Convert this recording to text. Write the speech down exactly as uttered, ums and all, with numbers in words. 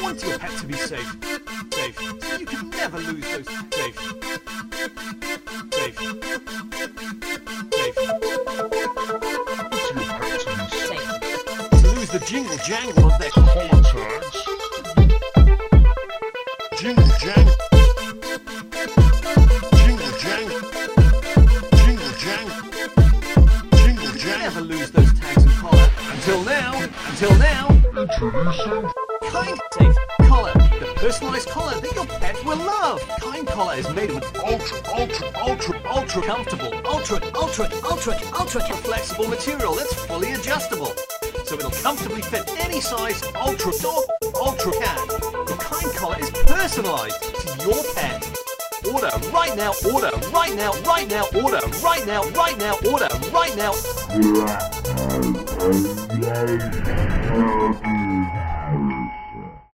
want your pet to be safe. Safe. So you can never lose those. Safe. Safe. Safe. To lose the jingle jangle of their collar tags. Jingle jangle. Jingle jangle. Jingle jangle. Jingle jangle. Never lose those tags and collar. Until now. Until now. Introducing Kind Safe Collar, the personalised collar that your pet will love. Kind Collar is made with ultra, ultra, ultra, ultra comfortable, ultra, ultra, ultra, ultra flexible material that's fully adjustable. So it'll comfortably fit any size ultra dog, ultra cat. The Kind Collar is personalised to your pet. Order right now, order right now, right now, order right now, right now, order right now.